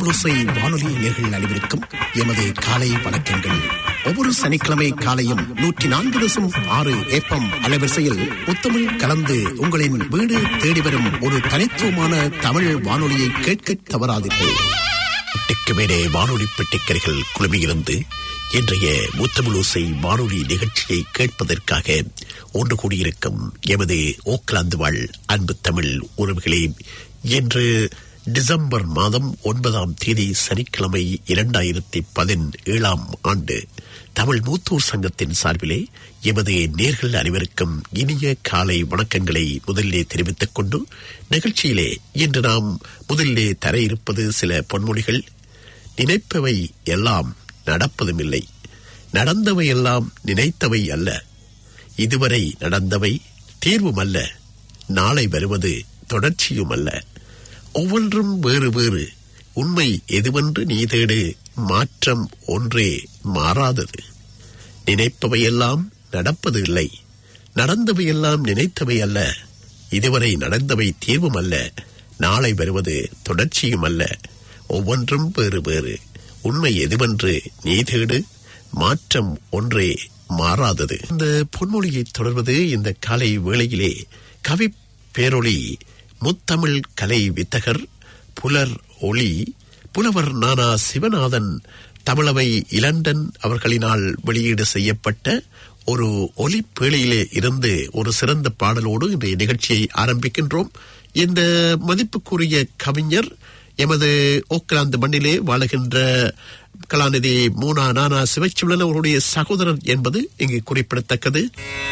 முத்தமிழோசை வானொலி நேயர்கள் அனைவருக்கும் எமது காலை வணக்கங்கள். ஒவ்வொரு சனிக்கிழமை காலையும் 104.6 FM அலைவரிசையில் முத்தமிழ் கலந்து உங்களின் வீடு தேடி வரும் ஒரு தனித்துவமான தமிழ் வானொலியை கேட்க தவறாதீர்கள். பெட்டிக்கு மேலே வானொலி பெட்டிக்கரைகள் குழுமியிருந்து இன்றைய முத்தமிழோசை வானொலி நிகழ்ச்சியை கேட்பதற்காக ஒன்று கூடியிருக்கும் எமது ஓக்லாந்து வாழ் அன்பு தமிழ் உறவுகளே, இன்று டிசம்பர் மாதம் 9ஆம் தேதி சனிக்கிழமை 2017ஆம் ஆண்டு தமிழ் மூத்தூர் சங்கத்தின் சார்பிலே எமது நேர்கள் அனைவருக்கும் இனிய காலை வணக்கங்களை முதலிலே தெரிவித்துக் கொண்டு நிகழ்ச்சியிலே இன்று நாம் முதலிலே தர இருப்பது சில பொன்மொழிகள். நினைப்பவை எல்லாம் நடப்பதும் இல்லை, நடந்தவை எல்லாம் நினைத்தவை அல்ல, இதுவரை நடந்தவை தீர்வும் அல்ல, நாளை வருவது தொடர்ச்சியும் அல்ல, ஒவ்வொன்றும் வேறு வேறு, உண்மை எதுவென்று நீ தேடு, மாற்றம் ஒன்றே மாறாதது. நினைப்பவையெல்லாம் நடப்பது இல்லை, நடந்தவையெல்லாம் நினைத்தவை அல்ல, இதுவரை நடந்தவை தீர்வும் அல்ல, நாளை வருவது தொடர்ச்சியும் அல்ல, ஒவ்வொன்றும் வேறு வேறு, உண்மை எதுவென்று நீ தேடு, மாற்றம் ஒன்றே மாறாதது. இந்த பொன்மொழியை தொடர்வது இந்த காலை வேளையிலே கவி பேரொளி முத்தமிழ் கலை வித்தகர் புலர் ஒளி புலவர் நானா சிவநாதன் தமிழவை இலண்டன் அவர்களினால் வெளியீடு செய்யப்பட்ட ஒரு ஒலி பேழையிலே இருந்து ஒரு சிறந்த பாடலோடு இந்த நிகழ்ச்சியை ஆரம்பிக்கின்றோம். இந்த மதிப்புக்குரிய கவிஞர் எமது ஓக்லாந்து மண்ணிலே வாழுகின்ற கலாநிதி மூனா நானா சிவச்சிவலன் அவருடைய சகோதரர் என்பது இங்கு குறிப்பிடத்தக்கது.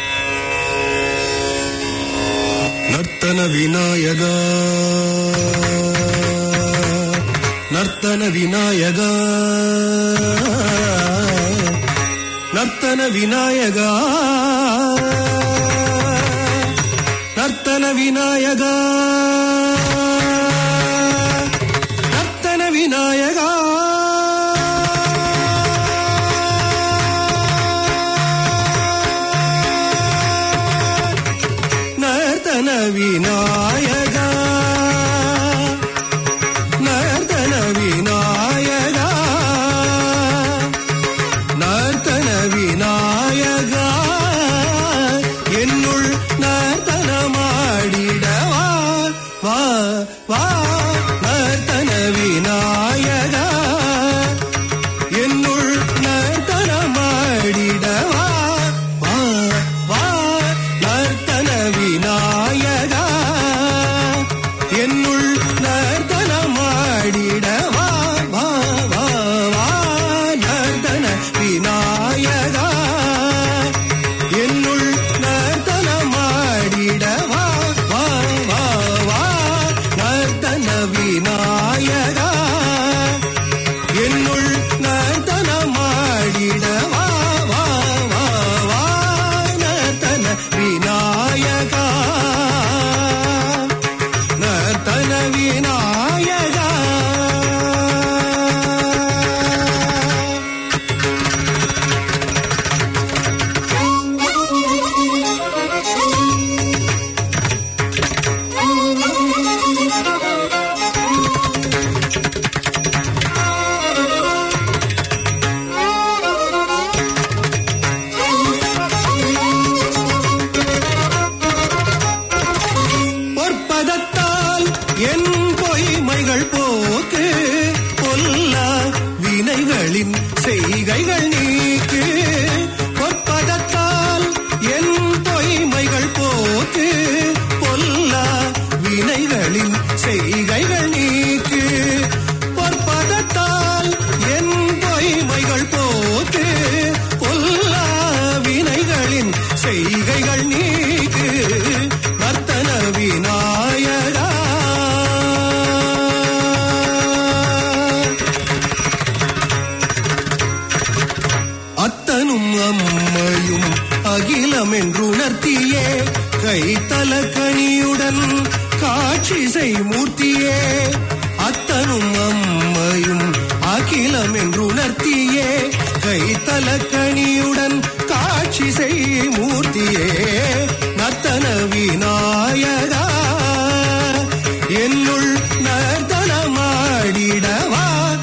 நர்த்தன விநாயகா நர்த்தன விநாயகா நர்த்தன விநாயகா நர்த்தன விநாயகா நர்த்தன விநாயகா நர்த்தன விநாயகா நர்த்தன விநாயகா நர்த்தன விநாயகா என்னுள் நர்த்தனமாடிடவா வா வா நர்த்தன விநாயகா என்னுள் நர்த்தனமாடிடவா வா வா நர்த்தன விநாயகா என்னுள் நர்த்தனமாடிடவா வா வா வா நர்த்தன விநாயகா என்னுள் நர்த்தனமாடிடவா வா வா வா நர்த்தன விநாயகா என்னுள் நர்த்தனமாடிடவா வா வா வா நர்த்தன விநாயகா நர்த்தன விநாயகா. பொற்பதத்தால் என் பொய்மைகள் போக்கு, பொல்லா வினைகளின் செய்கைகள் நீக்கு. பொற்பதத்தால் என் பொய்மைகள் போக்கு, பொல்லா வினைகளின் செய்கைகள் நீக்கு. பொற்பதத்தால் என் பொய்மைகள் போக்கு, பொல்லா வினைகளின் செய்கைகள் நீக்கு. நர்த்தன விநாயகா அத்தனும் அம்மையும் அகிலம் என்றுணர்த்தியே, கைத்தல கனியுடன் காட்சி செய் மூர்த்தியே. அத்தனும் அம்மையும் அகிலம் என்றுணர்த்தியே, கைத்தல கனியுடன் காட்சி செய் மூர்த்தியே. நர்த்தன விநாயகா என்னுள் நர்த்தனமாடிடவா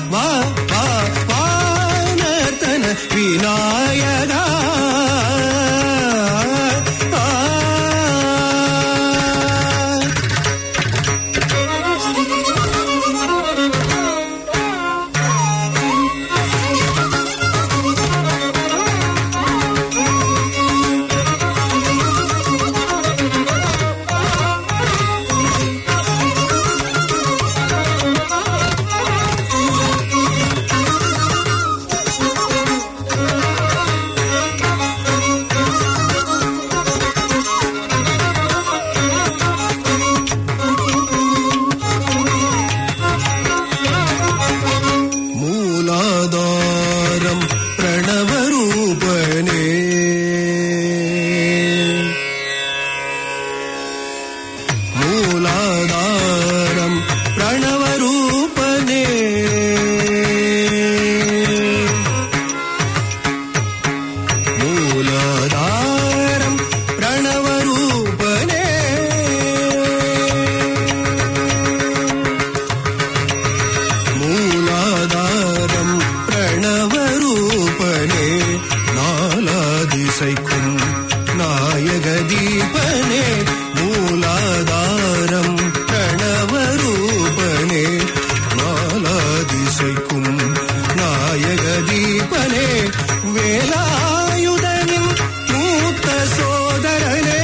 நாயக தீபனே மூலாதாரம் பிரணவரூபனே நாலாதிசைக்கும் நாயக தீபனே வேலாயுதனின் மூத்த சோதரனே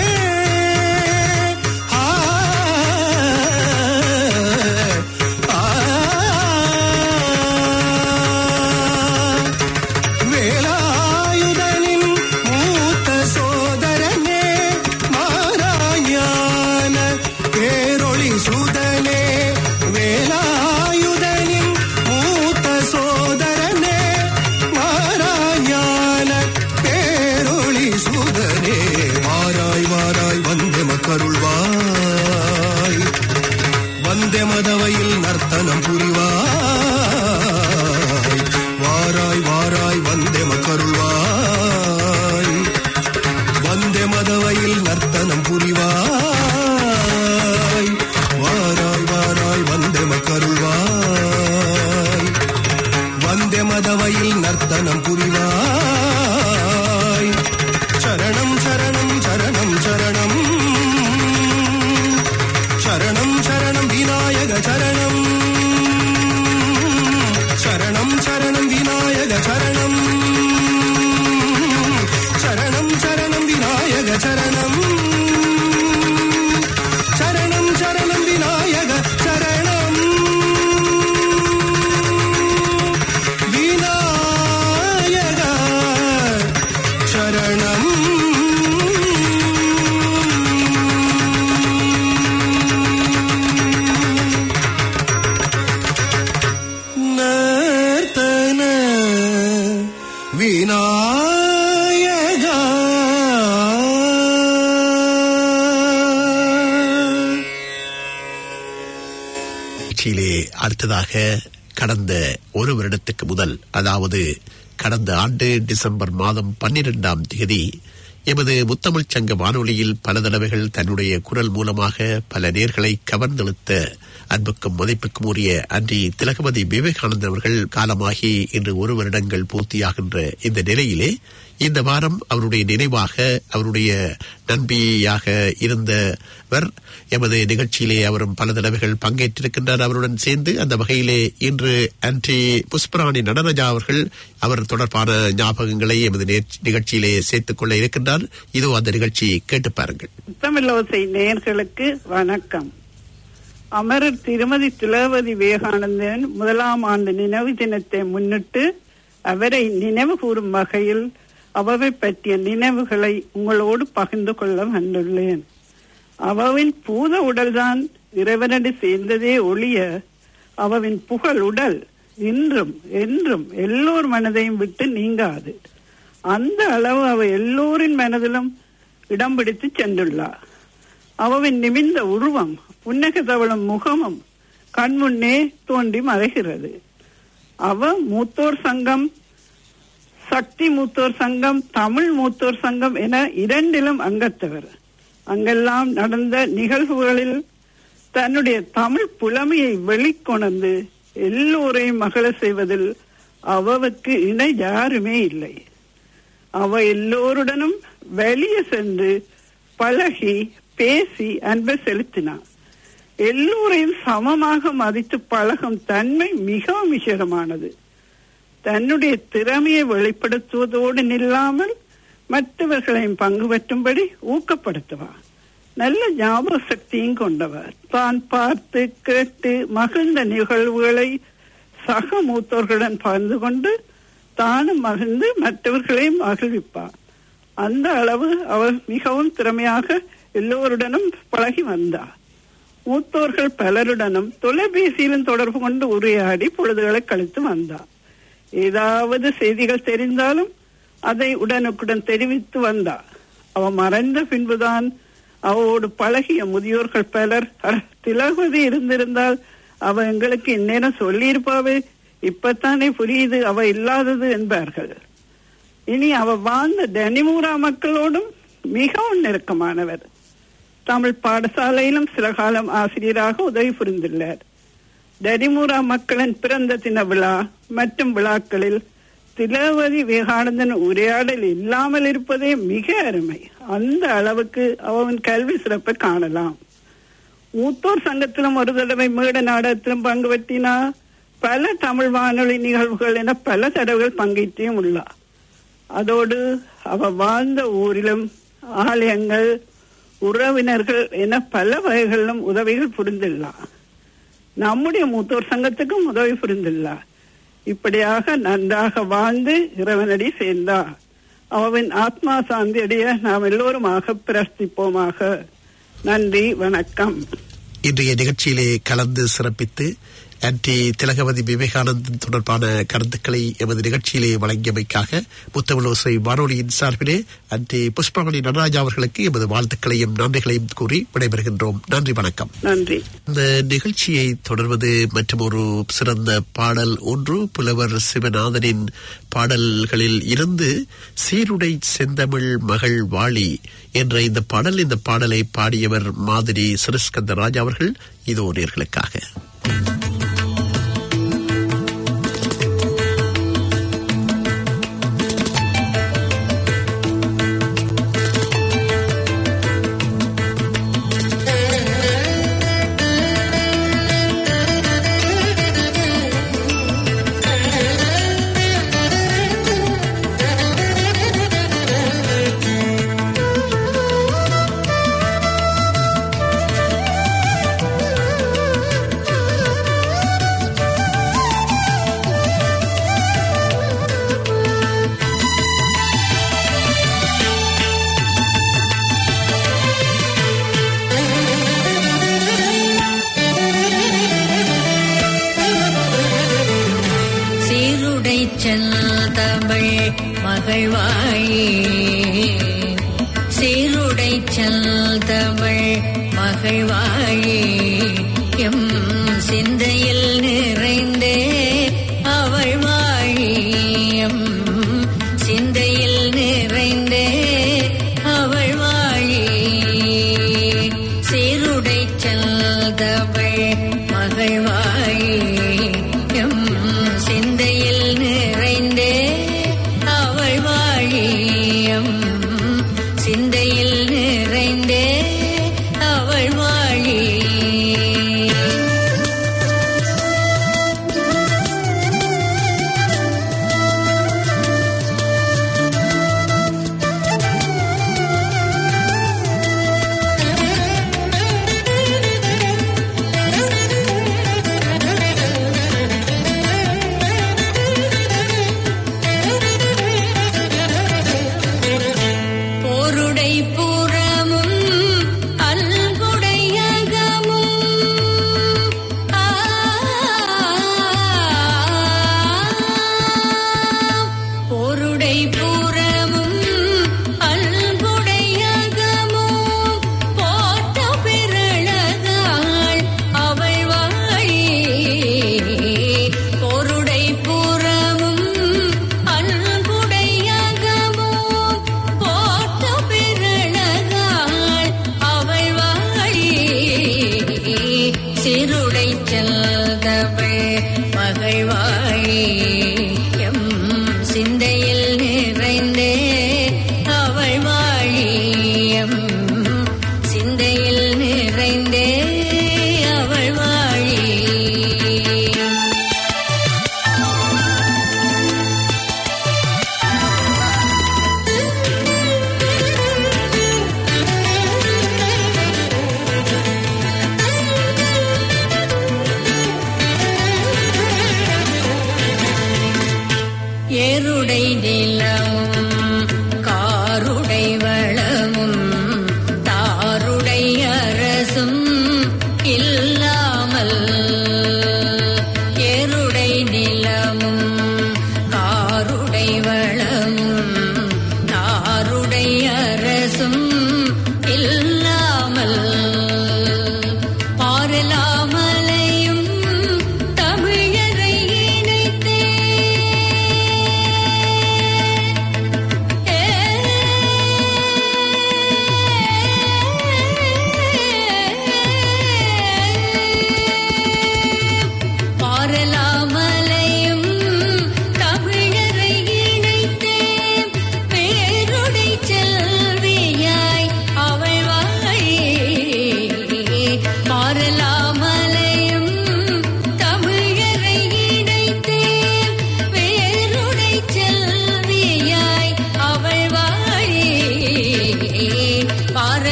வேலாயுதனின் மூத்த சோதரனே மாராஞான பேரொளி சுதனே வேலாயுதனின் மூத்த சோதரனே மாராஞான பேரொளி சுதனே வாராய் வாராய் வந்தே மக்கருள்வாய் வந்தே மதவையில் நர்த்தனம் புரிவாய் வாராய் வாராய் வந்தே மக்கருள்வாய் வந்தே மதவையில் நர்த்தனம் புரிவாய் வாராய் வாராய் வந்தே மக்கருள்வாய் வந்தே மதவையில் நர்த்தனம் புரிவாய் சரணம் சரணம் சரணம் சரணம் சரணம் சரணம் விநாயக சரணம் சரணம் சரணம் விநாயக சரணம் சரணம் சரணம் விநாயக சரணம் சரணம் சரணம் விநாயக சரணம் விநாயக சரணம் நர்த்தன விநாயக நிகழ்ச்சியிலே அடுத்ததாக கடந்த ஒரு வருடத்துக்கு முதல், அதாவது கடந்த ஆண்டு டிசம்பர் மாதம் 12ஆம் தேதி எமது முத்தமிழ்ச் சங்க வானொலியில் பல தடவைகள் தன்னுடைய குரல் மூலமாக பல நேர்களை கவர்ந்தெழுத்த அன்புக்கும் மதிப்புக்கும் உரிய அன்றி திலகவதி விவேகானந்தன் அவர்கள் காலமாகி இன்று 1 வருடங்கள் பூர்த்தியாகின்ற இந்த நிலையிலே இந்த வாரம் அவருடைய நினைவாக அவருடைய நண்பியாக இருந்தவர் எமது நிகழ்ச்சியிலே அவரும் பல தடவைகள் பங்கேற்றிருக்கின்றார். அவருடன் சேர்ந்து அந்த வகையிலே இன்று ஆன்டி புஷ்பராணி நடனஜா அவர்கள் அவர் தொடர்பான ஞாபகங்களை எமது நிகழ்ச்சியிலே சேர்த்துக் கொள்ள இருக்கின்றார். இதோ அந்த நிகழ்ச்சி கேட்டு பாருங்கள். தமிழோசை நேயர்களுக்கு வணக்கம். அமரர் திருமதி திலகவதி விவேகானந்தன் 1ஆம் ஆண்டு நினைவு தினத்தை முன்னிட்டு அவரை நினைவு கூறும் வகையில் அவரை பற்றிய நினைவுகளை உங்களோடு பகிர்ந்து கொள்ள வந்துள்ளேன். அவவின் பூத உடல்தான் இறைவனடி சேர்ந்ததே ஒழிய அவவின் புகழ் உடல் இன்றும் என்றும் எல்லோர் மனதையும் விட்டு நீங்காது. அந்த அளவு அவ எல்லோரின் மனதிலும் இடம் பிடித்து சென்றுள்ளார். அவவின் நிமிர்ந்த உருவம், புன்னகை தவழும் முகமும் கண்முன்னே தோன்றி மறைகிறது. அவ மூத்தோர் சங்கம், சக்தி மூத்தோர் சங்கம், தமிழ் மூத்தோர் சங்கம் என 2லும் அங்கத்தவர். அங்கெல்லாம் நடந்த நிகழ்வுகளில் தன்னுடைய தமிழ் புலமையை வெளிக்கொணர்ந்து எல்லோரையும் மகள செய்வதில் அவருக்கு இணை யாருமே இல்லை. அவ எல்லோருடனும் வெளியே சென்று பழகி பேசி அன்பை செலுத்தினார். எல்லோரையும் சமமாக மதித்து பழகும் தன்மை மிகவும் விசேடமானது. தன்னுடைய திறமையை வெளிப்படுத்துவதோடு நில்லாமல் மற்றவர்களையும் பங்கு பெற்றும்படி ஊக்கப்படுத்துவார். நல்ல ஞாபக சக்தியும் கொண்டவர். தான் பார்த்து கேட்டு மகிழ்ந்த நிகழ்வுகளை சக மூத்தோர்களுடன் பகிர்ந்து கொண்டு தானும் மகிழ்ந்து மற்றவர்களையும் மகிழ்விப்பார். அந்த அளவு அவர் மிகவும் திறமையாக எல்லோருடனும் பழகி வந்தார். மூத்தோர்கள் பலருடனும் தொலைபேசியிலும் தொடர்பு கொண்டு உரையாடி பொழுதுகளை கழித்து வந்தார். ஏதாவது செய்திகள் தெரிந்தாலும் அதை உடனுக்குடன் தெரிவித்து வந்தார். அவ மறைந்த பின்புதான் அவளோடு பழகிய முதியோர்கள் பலர், திலகவதி இருந்திருந்தால் அவ எங்களுக்கு இந்நேரம் சொல்லியிருப்பாவே, இப்பத்தானே புரியுது அவ இல்லாதது என்பார்கள். இனி அவ வாழ்ந்த டனிமூரா மக்களோடும் மிகவும் நெருக்கமானவர். தமிழ் பாடசாலையிலும் சில காலம் ஆசிரியராக உதவி புரிந்துள்ளார். டனிமூரா மக்களின் பிறந்த தின விழா மற்றும் விழாக்களில் திலகவதி விவேகானந்தன் உரையாடல் இல்லாமல் இருப்பதே மிக அருமை. அந்த அளவுக்கு அவன் கல்வி சிறப்பை காணலாம். மூத்தோர் சங்கத்திலும் ஒரு தடவை மேட நாடகத்திலும் பங்கு பற்றினார். பல தமிழ் வானொலி நிகழ்வுகள் என பல தடவைகள் பங்கேற்றியும் உள்ளார். அதோடு அவ வாழ்ந்த ஊரிலும் ஆலயங்கள், உறவினர்கள் என பல வகைகளிலும் உதவிகள் புரிந்துள்ளார். நம்முடைய மூத்தோர் சங்கத்துக்கும் உதவி புரிந்துள்ளார். இப்படியாக நன்றாக வாழ்ந்து இறைவனடி சேர்ந்தார். அவன் ஆத்மா சாந்தி அடைய நாம் எல்லோருமாக பிரார்த்திப்போமாக. நன்றி, வணக்கம். இன்றைய நிகழ்ச்சியிலே கலந்து சிறப்பித்து ஆன்டி திலகவதி விவேகானந்தன் தொடர்பான கருத்துக்களை எமது நிகழ்ச்சியிலே வழங்கியமைக்காக முத்தமிழோசை வானொலியின் சார்பிலே ஆன்டி புஷ்பமணி நடராஜா அவர்களுக்கு எமது வாழ்த்துக்களையும் நன்றிகளையும் கூறி விடைபெறுகின்றோம். நன்றி, வணக்கம். நன்றி. இந்த நிகழ்ச்சியை தொடர்வது மற்றும் ஒரு சிறந்த பாடல் ஒன்று புலவர் சிவநாதனின் பாடல்களில் இருந்து சீருடை செந்தமிழ் மகள் வாழி என்ற இந்த பாடலை பாடியவர் மாதிரி சிறிஸ்கந்த ராஜா அவர்கள். இதோ நேயர்களுக்காக.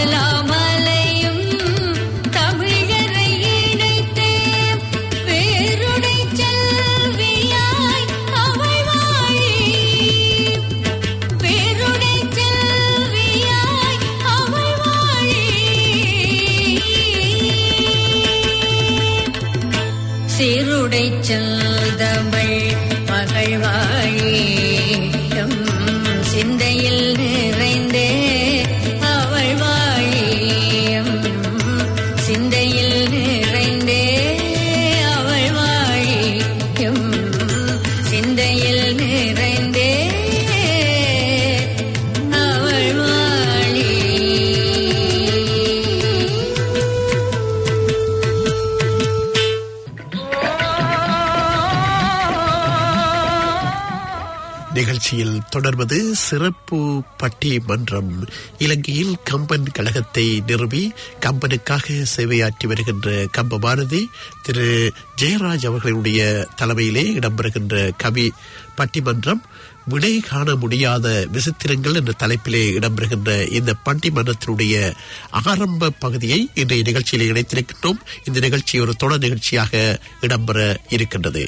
மாலாமலையும் தமிழரை இணைத்தே பேருடை செல்வியாய் அவள் வாழி பேருடை செல்வியாய் அவள் வாழி சீருடை செல்தமிழ் மகள் வாழி சிந்தையில் நிறைந்தே அவள் வாழியம் சிந்தையில் நிறைந்தே அவள் வாழியம் சிந்தையில் நிறைந்தே அவள் வாழி. நிகழ்ச்சியில் தொடர்வது சிறப்பு பட்டிமன்றம். இலங்கையில் கம்பன் கழகத்தை நிறுவி கம்பனுக்காக சேவையாற்றி வருகின்ற கம்ப பாரதி திரு ஜெயராஜ் அவர்களுடைய தலைமையிலே இடம்பெறுகின்ற கவி பட்டிமன்றம் விடை காண முடியாத விசித்திரங்கள் என்ற தலைப்பிலே இடம்பெறுகின்ற இந்த பட்டிமன்றத்தினுடைய ஆரம்ப பகுதியை இன்றைய நிகழ்ச்சியில் இணைத்திருக்கின்றோம். இந்த நிகழ்ச்சி ஒரு தொடர் நிகழ்ச்சியாக இடம்பெற இருக்கின்றது.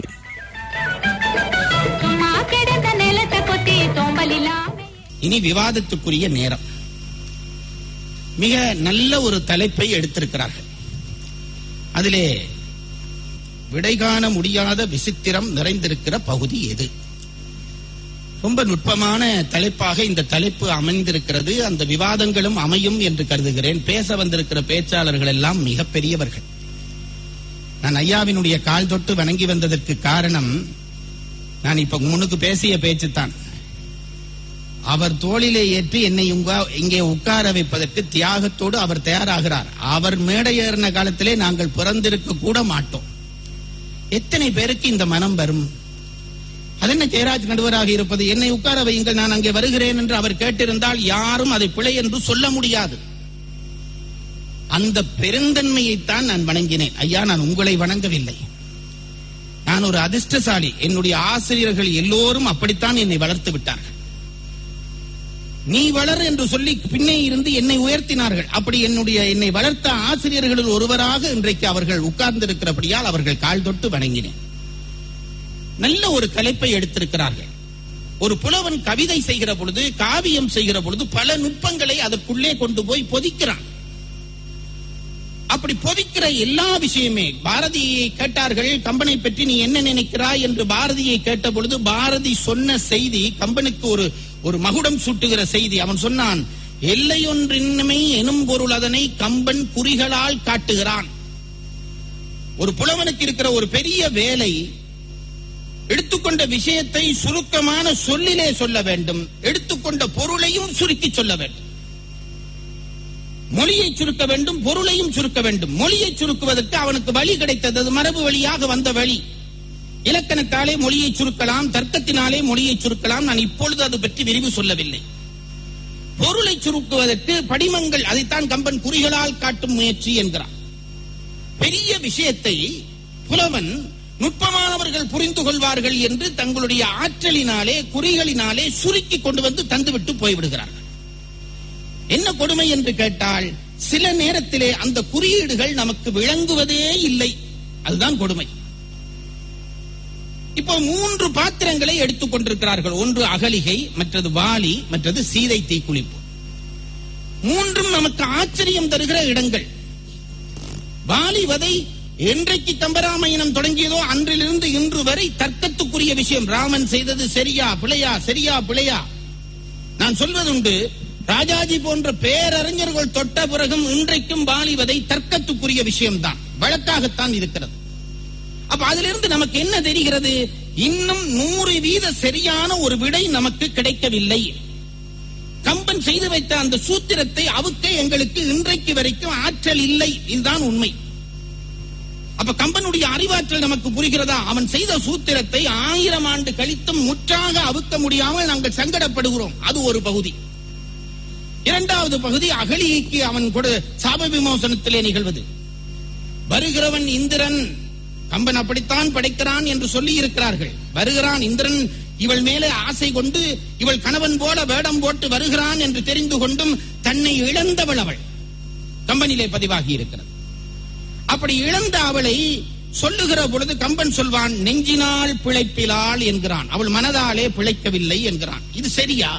இனி விவாதத்துக்குரிய நேரம். மிக நல்ல ஒரு தலைப்பை எடுத்திருக்கிறார்கள். அதிலே விடை காண முடியாத விசித்திரம் நிறைந்திருக்கிற பகுதி எது? ரொம்ப நுட்பமான தலைப்பாக இந்த தலைப்பு அமைந்திருக்கிறது. அந்த விவாதங்களும் அமையும் என்று கருதுகிறேன். பேச வந்திருக்கிற பேச்சாளர்கள் எல்லாம் மிக பெரியவர்கள். நான் ஐயாவினுடைய கால் தொட்டு வணங்கி வந்ததற்கு காரணம், நான் இப்ப முன்னுக்கு பேசிய பேச்சுத்தான். அவர் தோளிலே ஏற்றி என்னை இங்கே உட்கார வைப்பதற்கு தியாகத்தோடு அவர் தயாராகிறார். அவர் மேடை ஏறின காலத்திலே நாங்கள் பிறந்திருக்க கூட மாட்டோம். எத்தனை பேருக்கு இந்த மனம் வரும்? அதென்ன ஜெயராஜ் நடுவராக இருப்பது, என்னை உட்கார வையுங்கள், நான் அங்கே வருகிறேன் என்று அவர் கேட்டிருந்தால் யாரும் அதை பிழை என்று சொல்ல முடியாது. அந்த பெருந்தன்மையைத்தான் நான் வணங்கினேன். ஐயா, நான் உங்களை வணங்கவில்லை. நான் ஒரு அதிர்ஷ்டசாலி. என்னுடைய ஆசிரியர்கள் எல்லோரும் அப்படித்தான் என்னை வளர்த்து விட்டார்கள். நீ வளர் என்று சொல்லி பின்னே இருந்து என்னை உயர்த்தினார்கள். அப்படி என்னை வளர்த்த ஆசிரியர்களில் ஒருவராக இன்றைக்கு அவர்கள் உட்கார்ந்திருக்கிறபடியால் அவர்கள் கால் தொட்டு வணங்கினேன். நல்ல ஒரு தலைப்பை எடுத்திருக்கிறார்கள். ஒரு புலவன் கவிதை செய்கிற பொழுது, காவியம் செய்கிற பொழுது பல நுட்பங்களை அதற்குள்ளே கொண்டு போய் பொதிக்கிறான். அப்படி பொதிக்கிற எல்லா விஷயமே, பாரதியை கேட்டார்கள், கம்பனை பற்றி நீ என்ன நினைக்கிறாய் என்று பாரதியை கேட்ட பொழுது பாரதி சொன்ன செய்தி கம்பனுக்கு ஒரு மகுடம் சூட்டுகிற செய்தி. அவன் சொன்னான், எல்லையொன்றின்மை எனும் பொருள் அதனை கம்பன் குறிகளால் காட்டுகிறான். ஒரு புலவனுக்கு இருக்கிற ஒரு பெரிய வேலை, எடுத்துக்கொண்ட விஷயத்தை சுருக்கமான சொல்லிலே சொல்ல வேண்டும், எடுத்துக்கொண்ட பொருளையும் சுருக்கி சொல்ல வேண்டும். மொழியை சுருக்க வேண்டும், பொருளையும் சுருக்க வேண்டும். மொழியை சுருக்குவதற்கு அவனுக்கு வழி கிடைத்தது, அது மரபு வழியாக வந்த வழி. இலக்கணத்தாலே மொழியை சுருக்கலாம், தர்க்கத்தினாலே மொழியை சுருக்கலாம். நான் இப்பொழுது அது பற்றி விரிவு சொல்லவில்லை. பொருளை சுருக்குவதற்கு படிமங்கள், அதைத்தான் கம்பன் குறிகளால் காட்டும் முயற்சி என்கிறான். பெரிய விஷயத்தை புலவன் நுட்பமானவர்கள் புரிந்து கொள்வார்கள் என்று தங்களுடைய ஆற்றலினாலே குறிகளினாலே சுருக்கி கொண்டு வந்து தந்துவிட்டு போய்விடுகிறார்கள். என்ன கொடுமை என்று கேட்டால், சில நேரத்திலே அந்த குறியீடுகள் நமக்கு விளங்குவதே இல்லை. அதுதான் கொடுமை. இப்போ 3 பாத்திரங்களை எடுத்துக் கொண்டிருக்கிறார்கள். ஒன்று அகலிகை, மற்றது வாலி, மற்றது சீதை தீக்குளிப்பு. 3ம் நமக்கு ஆச்சரியம் தருகிற இடங்கள். வாலி வதை என்றைக்கு கம்பராமாயணம் தொடங்கியதோ அன்றிலிருந்து இன்று வரை தர்க்கத்துக்குரிய விஷயம். ராமன் செய்தது சரியா பிழையா, சரியா பிழையா. நான் சொல்வதுண்டு, ராஜாஜி போன்ற பேரறிஞர்கள் தொட்ட பிறகும் இன்றைக்கும் வாலிவதை தர்க்கத்துக்குரிய விஷயம்தான், வழக்காகத்தான் இருக்கிறது. அப்ப அதிலிருந்து நமக்கு என்ன தெரிகிறது? இன்னும் 100% சரியான ஒரு விடை நமக்கு கிடைக்கவில்லை. கம்பன் செய்து வைத்த அந்த சூத்திரத்தை அவுக்க எங்களுக்கு இன்றைக்கு வரைக்கும் ஆற்றல் இல்லை. இதுதான் உண்மை. அப்ப கம்பனுடைய அறிவாற்றல் நமக்கு புரிகிறதா? அவன் செய்த சூத்திரத்தை 1000 ஆண்டு கழித்தும் முற்றாக அவுக்க முடியாமல் நாங்கள் சங்கடப்படுகிறோம். அது ஒரு பகுதி. இரண்டாவது பகுதி, அகலிகைக்கு அவன் கொடு சாப விமோசனத்திலே நிகழ்வது. வருகிறவன் இந்திரன், கம்பன் அப்படித்தான் படைக்கிறான் என்று சொல்லி இருக்கிறார்கள். வருகிறான் இந்திரன், இவள் மேலே ஆசை கொண்டு இவள் கணவன் போல வேடம் போட்டு வருகிறான் என்று தெரிந்து கொண்டும் தன்னை இழந்தவள் அவள். கம்பனிலே பதிவாகி இருக்கிறது. அப்படி இழந்த அவளை சொல்லுகிற பொழுது கம்பன் சொல்வான், நெஞ்சினால் பிழைப்பிலாள் என்கிறான், அவள் மனதாலே பிழைக்கவில்லை என்கிறான். இது சரியா?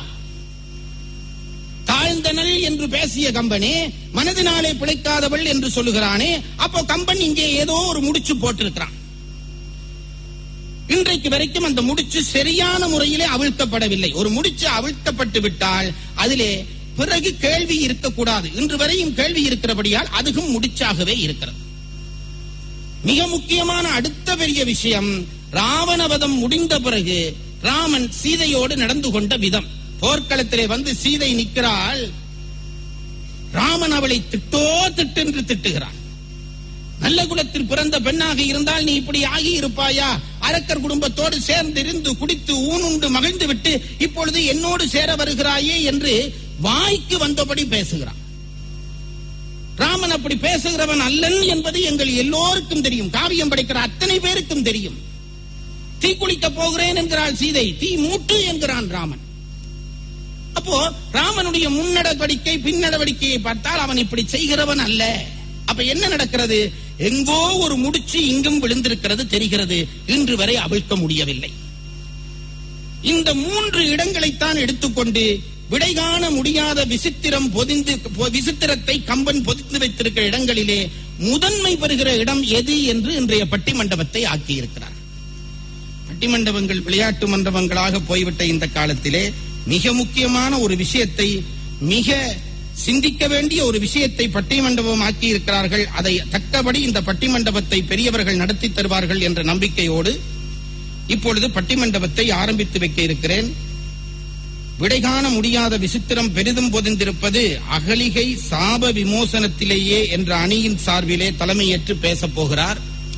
தாழ்ந்தனள் என்று பேசிய கம்பனே மனதினாலே பிழைக்காதவள் என்று சொல்லுகிறானே, அப்போ கம்பன் இங்கே ஏதோ ஒரு முடிச்சு போட்டிருக்கிறான். இன்றைக்கு வரைக்கும் அந்த முடிச்சு சரியான முறையிலே அவிழ்க்கப்படவில்லை. ஒரு முடிச்சு அவிழ்க்கப்பட்டு விட்டால் அதிலே பிறகு கேள்வி இருக்கக்கூடாது. இன்று வரையும் கேள்வி இருக்கிறபடியால் அதுவும் முடிச்சாகவே இருக்கிறது. மிக முக்கியமான அடுத்த பெரிய விஷயம், ராவணவதம் முடிந்த பிறகு ராமன் சீதையோடு நடந்து கொண்ட விதம். போர்க்களத்திலே வந்து சீதை நிற்கிறாள், ராமன் அவளை திட்டோ திட்டென்று திட்டுகிறான். நல்ல குலத்தில் பிறந்த பெண்ணாக இருந்தால் நீ இப்படி ஆகி இருப்பாயா? அரக்கர் குடும்பத்தோடு சேர்ந்திருந்து குடித்து ஊனுண்டு மகிழ்ந்து விட்டு இப்பொழுது என்னோடு சேர வருகிறாயே என்று வாய்க்கு வந்தபடி பேசுகிறான். ராமன் அப்படி பேசுகிறவன் அல்லன் என்பது எங்கள் எல்லோருக்கும் தெரியும். காவியம் படைக்கிற அத்தனை பேருக்கும் தெரியும். தீ குளிக்க போகிறேன் என்கிறாள் சீதை, தீ மூட்டு என்கிறான் ராமன். அப்போ ராமனுடைய முன்னடவடிக்கை பின்னடவடிக்கையை பார்த்தால் அவன் இப்படி செய்கிறவன் அல்ல. அப்ப என்ன நடக்கிறது? எங்கோ ஒரு முடிச்சு இங்கும் விழுந்திருக்கிறது தெரிகிறது. இன்று வரை அவிழ்க்க முடியவில்லை. இந்த 3 இடங்களைத்தான் எடுத்துக்கொண்டு விடை காண முடியாத விசித்திரத்தை கம்பன் பொதிந்து வைத்திருக்கிற இடங்களிலே முதன்மை பெறுகிற இடம் எது என்று இன்றைய பட்டிமண்டபத்தை ஆக்கியிருக்கிறார். பட்டிமண்டபங்கள் விளையாட்டு மண்டபங்களாக போய்விட்ட இந்த காலத்திலே மிக முக்கியமான ஒரு விஷயத்தை, மிக சிந்திக்க வேண்டிய ஒரு விஷயத்தை பட்டிமண்டபம் ஆக்கி இருக்கிறார்கள். அதை தக்கபடி இந்த பட்டிமண்டபத்தை பெரியவர்கள் நடத்தி தருவார்கள் என்ற நம்பிக்கையோடு இப்பொழுது பட்டிமண்டபத்தை ஆரம்பித்து வைக்க இருக்கிறேன். விடை காண முடியாத விசித்திரம் பெரிதும் பொதிந்திருப்பது அகலிகை சாப விமோசனத்திலேயே என்ற அணியின் சார்பிலே தலைமையேற்று பேசப் போகிறார்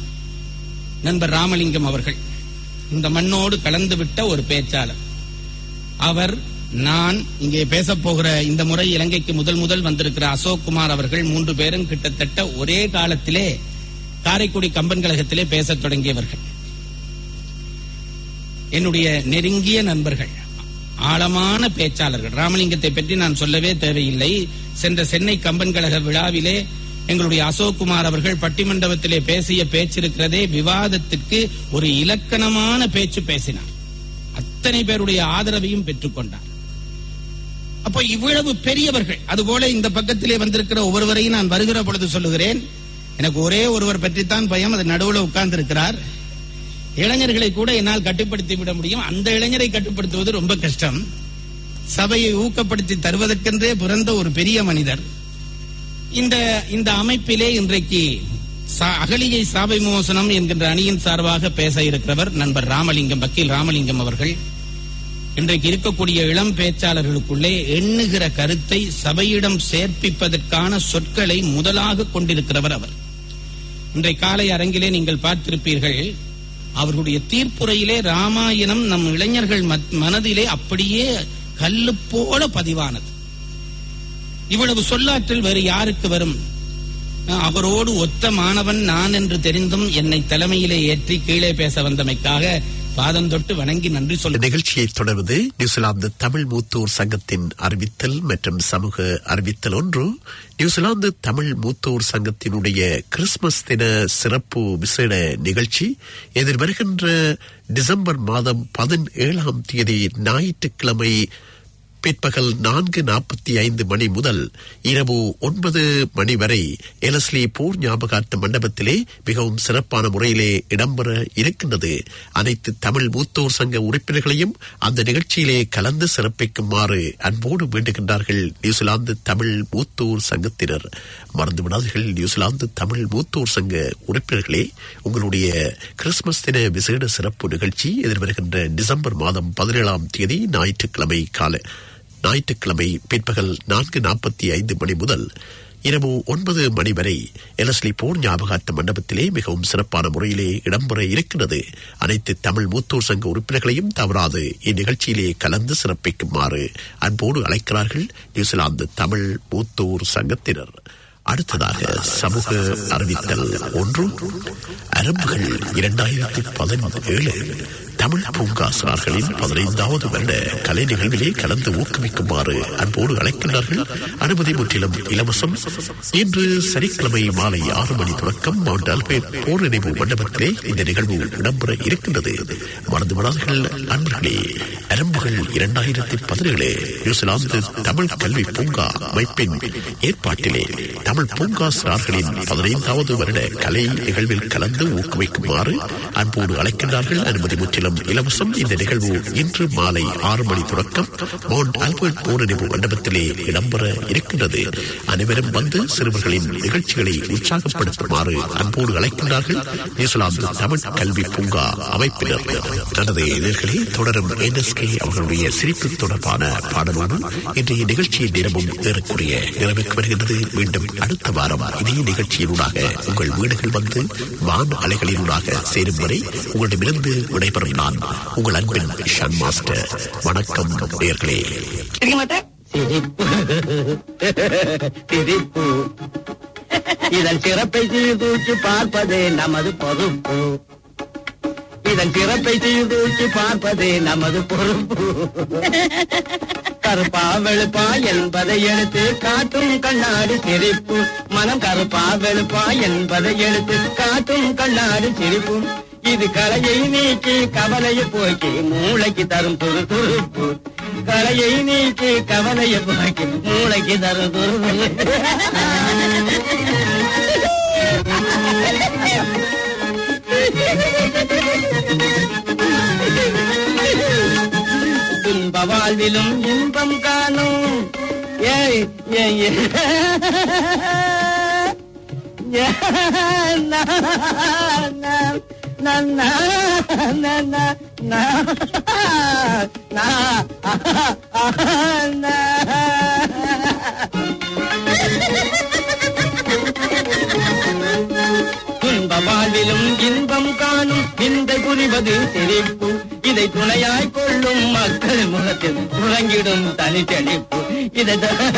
நண்பர் ராமலிங்கம் அவர்கள். இந்த மண்ணோடு கலந்துவிட்ட ஒரு பேச்சாளர் அவர். நான் இங்கே பேசப் போகிற இந்த முறை இலங்கைக்கு முதல் வந்திருக்கிற அசோக் குமார் அவர்கள் 3 பேரும் கிட்டத்தட்ட ஒரே காலத்திலே காரைக்குடி கம்பன் கழகத்திலே பேசத் தொடங்கியவர்கள். என்னுடைய நெருங்கிய நண்பர்கள், ஆழமான பேச்சாளர்கள். ராமலிங்கத்தை பற்றி நான் சொல்லவே தேவையில்லை. சென்ற சென்னை கம்பன் கழக விழாவிலே எங்களுடைய அசோக் குமார் அவர்கள் பட்டிமண்டபத்திலே பேசிய பேச்சிருக்கிறதே விவாதத்திற்கு ஒரு இலக்கணமான பேச்சு பேசினார். அத்தனை பேருடைய ஆதரவையும் பெற்றுக்கொண்டார். அப்போ இவ்வளவு பெரியவர்கள். அதுபோல இந்த பக்கத்திலே வந்திருக்கிற ஒவ்வொருவரையும் நான் வருகிற பொழுது சொல்லுகிறேன், எனக்கு ஒரே ஒருவர் பற்றித்தான் பயம், அது நடுவில் உட்கார்ந்து இருக்கிறார். இளைஞர்களை கூட என்னால் கட்டுப்படுத்தி விட முடியும், அந்த இளைஞரை கட்டுப்படுத்துவது ரொம்ப கஷ்டம். சபையை ஊக்கப்படுத்தி தருவதற்கென்றே பிறந்த ஒரு பெரிய மனிதர். இந்த அமைப்பிலே இன்றைக்கு அகலிகை சாப விமோசனம் என்கின்ற அணியின் சார்பாக பேச இருக்கிறவர் நண்பர் ராமலிங்கம், வக்கீல் ராமலிங்கம் அவர்கள். இன்றைக்கு இருக்கக்கூடிய இளம் பேச்சாளர்களுக்குள்ளே எண்ணுகிற கருத்தை சபையிடம் சேர்ப்பிப்பதற்கான சொற்களை முதலாக கொண்டிருக்கிறவர் அவர். இன்றைய காலை அரங்கிலே நீங்கள் பார்த்திருப்பீர்கள், அவர்களுடைய தீர்ப்புரையிலே ராமாயணம் நம் இளைஞர்கள் மனதிலே அப்படியே கல்லு போல பதிவானது. இவ்வளவு சொல்லாற்றல் வேறு யாருக்கு வரும்? அவரோடு ஒத்த மாணவன் நான் என்று தெரிந்தும் என்னை தலைமையிலே ஏற்றி கீழே பேச வந்தமைக்காக பாதம் தொட்டு வணங்கி நன்றி சொல்ல. நிகழ்ச்சியை தொடர்வது நியூசிலாந்து தமிழ் மூத்தோர் சங்கத்தின் அறிவித்தல் மற்றும் சமூக அறிவித்தல் ஒன்று. நியூசிலாந்து தமிழ் மூத்தோர் சங்கத்தினுடைய கிறிஸ்துமஸ் தின சிறப்பு விசேட நிகழ்ச்சி எதிர்வருகின்ற டிசம்பர் மாதம் 17ஆம் தேதி ஞாயிற்றுக்கிழமை பிற்பகல் 4:45 மணி முதல் இரவு 9 மணி வரை எலஸ்லி போர் ஞாபகார்த்த மண்டபத்திலே மிகவும் சிறப்பான முறையிலே இடம்பெற இருக்கின்றது. அனைத்து தமிழ் மூத்தோர் சங்க உறுப்பினர்களையும் அந்த நிகழ்ச்சியிலே கலந்து சிறப்பிக்குமாறு அன்போடு வேண்டுகின்றார்கள் நியூசிலாந்து தமிழ் மூத்தோர் சங்கத்தினர். மறந்துவிடாதீர்கள், நியூசிலாந்து தமிழ் மூத்தோர் சங்க உறுப்பினர்களே, உங்களுடைய கிறிஸ்துமஸ் தின விசேட சிறப்பு நிகழ்ச்சி எதிர்வருகின்ற டிசம்பர் மாதம் 17ஆம் தேதி ஞாயிற்றுக்கிழமை பிற்பகல் 4:45 மணி முதல் இரவு 9 மணி வரை எலஸ்லி போர் ஞாபகார்த்த மண்டபத்திலே மிகவும் சிறப்பான முறையிலே இடம்பெற இருக்கிறது. அனைத்து தமிழ் மூத்தோர் சங்க உறுப்பினர்களையும் தவறாது இந்நிகழ்ச்சியிலே கலந்து சிறப்பிக்குமாறு அன்போடு அழைக்கிறார்கள் நியூசிலாந்து தமிழ் மூத்தோர் சங்கத்தினர். அடுத்ததாக சமூக அறிவித்தல் ஒன்று. அரபுகள் 2017 தமிழ் பூங்கா சார்களின் 15வது வருட கலை நிகழ்விலே கலந்து ஊக்குவிக்குமாறு அன்போடு அழைக்கின்றார்கள். அனுமதி முற்றிலும் இலவசம். இன்று சனிக்கிழமை மாலை 6 மணி தொடக்கம் மவுண்ட் ஆல்பர்ட் போர் நினைவு மண்டபத்திலே இந்த நிகழ்வு இடம்பெற இருக்கின்றது. மறந்து விடாதீர்கள் அன்பர்களே. அரம்புகள் 2017 நியூசிலாந்து தமிழ் கல்வி பூங்கா அமைப்பின் ஏற்பாட்டிலே தமிழ் பூங்கா சார்களின் 15வது வருட கலை நிகழ்வில் கலந்து ஊக்குவிக்குமாறு அன்போடு அழைக்கின்றார்கள். அனுமதி முற்றிலும் இலவசம். இந்த நிகழ்வு இன்று மாலை 6 மணி தொடக்கம் மவுண்ட் ஆல்பர்ட் போர் நினைவு மண்டபத்திலே இடம்பெற இருக்கின்றது. அனைவரும் வந்து சிறுவர்களின் நிகழ்ச்சிகளை உற்சாகப்படுத்துமாறு அன்போடு அழைக்கின்றார்கள் நியூசிலாந்து தமிழ் கல்வி பூங்கா அமைப்பினர். தனது எதிர்களே தொடரும் NSK அவர்களுடைய சிரிப்பு தொடர்பான பாடலோடு இன்றைய நிகழ்ச்சியின் நேரமும் ஏறக்குறைய நிறைவுக்கு வருகின்றது. மீண்டும் அடுத்த வாரம் இதே நிகழ்ச்சியினூடாக உங்கள் வீடுகள் வந்து வான் அலைகளினூடாக சேரும் வரை உங்களிடமிருந்து விடைபெறும் நான் உங்கள் அன்பின் ஷன் மாஸ்டர். வணக்கம் நேயர்களே. இதன் சிறப்பை சீர்தூக்கி பார்ப்பதே நமது பொறுப்பு. இதன் சிறப்பை சீர்தூக்கி பார்ப்பதே நமது பொறுப்பு. கருப்பா வெளுப்பா என்பதை எடுத்து காட்டும் கண்ணாடி சிரிப்பு. மனம் கருப்பா வெளுப்பா என்பதை எடுத்து காட்டும் கண்ணாடி சிரிப்பு. இது கலையை நீக்கி கவலையை போக்கி மூளைக்கு தரும் துருதுருப்பு. கலையை நீக்கி கவலையை போக்கி மூளைக்கு தரும் துருதுருப்பு. துன்ப வாழ்விலும் இன்பம் காணும். துன்ப வாழ்விலும் இன்பம் காணும் விந்தை புரிவது சிரிப்பு. இதை துணையாய் கொள்ளும் மக்கள் முகத்தில் உறங்கிடும் தனிச்செழிப்பு. இதை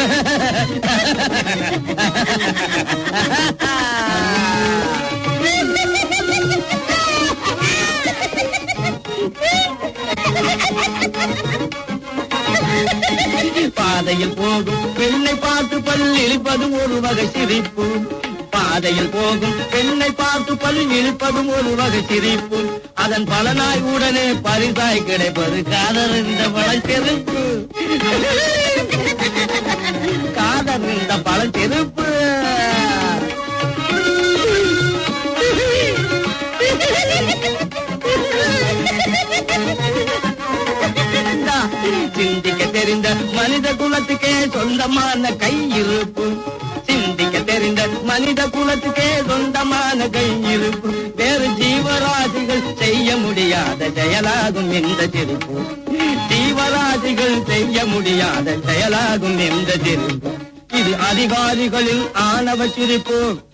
பாதையில் போகும் பெண்ணை பார்த்து பல் இழிப்பதும் ஒரு வகை சிரிப்பு. பாதையில் போகும் பெண்ணை பார்த்து பல் இழிப்பதும் ஒரு வகை சிரிப்பு. அதன் பலனாய் உடனே பரிசாய் கிடைப்பது காதல் இந்த பல சிரிப்பு. காதல் இந்த பல சிரிப்பு. சிந்திக்க தெரிந்த மனித குலத்துக்கே சொந்தமான கையிருப்பு. சிந்திக்க தெரிந்த மனித குலத்துக்கே சொந்தமான கையிருப்பு. வேறு ஜீவராசிகள் செய்ய முடியாத செயலாகும் இந்த சிரிப்பு. ஜீவராசிகள் செய்ய முடியாத செயலாகும் இந்த சிரிப்பு. இது அதிகாரிகளின் ஆணவ சிரிப்பு.